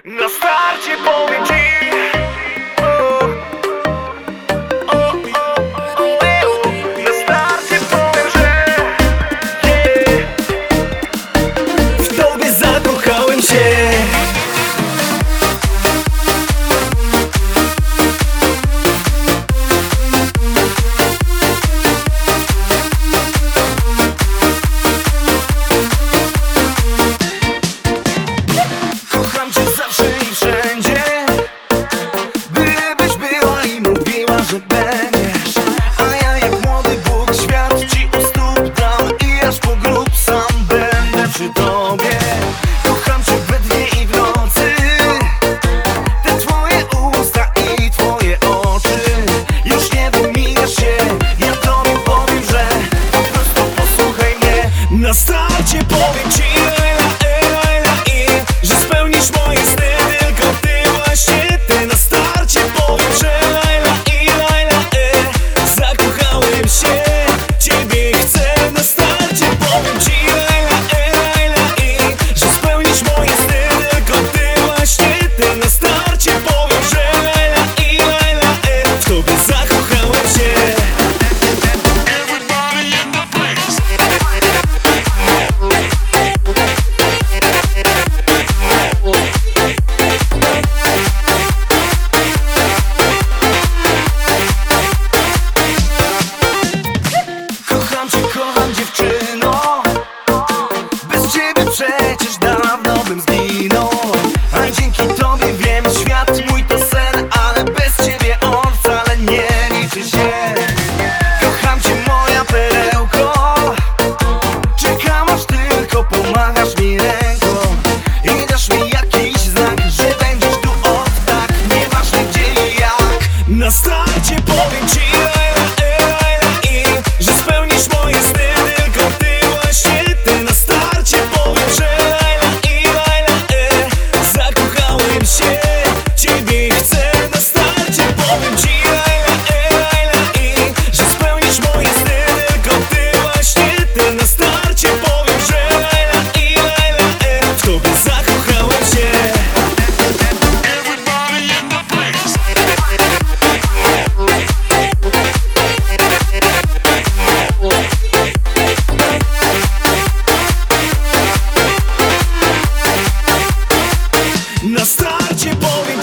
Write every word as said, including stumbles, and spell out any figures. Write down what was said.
Na starcie powiem ci, o, o, o, o, na starcie powiem, że yeah. W tobie zakochałem się. Kocham cię zawsze i wszędzie, bylebyś była i mówiła, że będziesz. A ja jak młody Bóg świat ci u stóp dam i aż po grób sam będę przy tobie. Kocham cię we dnie i w nocy, te twoje usta i twoje oczy. Już nie wymijasz się, ja tobie powiem, że po prostu posłuchaj mnie. Na starcie powiem ci że spełnisz moje sny, tylko ty, właśnie ty. Na starcie powiem, że lajla i lajla e, zakochałem się, ciebie chcę. Na starcie powiem ci lajla e, lajla i że spełnisz moje sny, tylko ty, właśnie ty. Na starcie powiem, że lajla i lajla e, w tobie zakochałem się. Kocham cię, kocham dziewczyno, bez ciebie przecież dawno bym zginął. A dzięki tobie wiem, świat mój to sen, ale bez ciebie on wcale nie liczy się. Kocham cię, moja perełko, czekam aż tylko pomachasz mi ręką i dasz mi jakiś znak, że będziesz tu od tak, nieważne gdzie i jak. Na starcie powiem ci lajla, e, lajla i że spełnisz moje sny, tylko ty, właśnie ty. Na starcie powiem, że lajla i lajla e, zakochałem się, ciebie chcę. Na starcie powiem ci lajla, e, lajla i że spełnisz moje sny, tylko ty, właśnie ty. Na starcie powiem, że lajla i lajla e, w tobie zakochałem się. Na starcie powiem